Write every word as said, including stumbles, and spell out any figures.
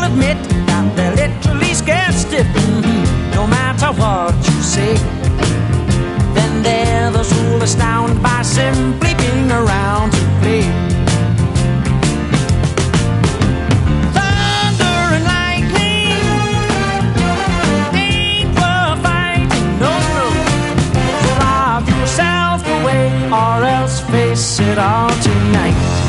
admit that they're literally scared stiff. Mm-hmm. No matter what you say, then they're those who'll astound by simply being around to play. Thunder and lightning ain't worth fighting, no, no. So lock yourself away or else face it all tonight.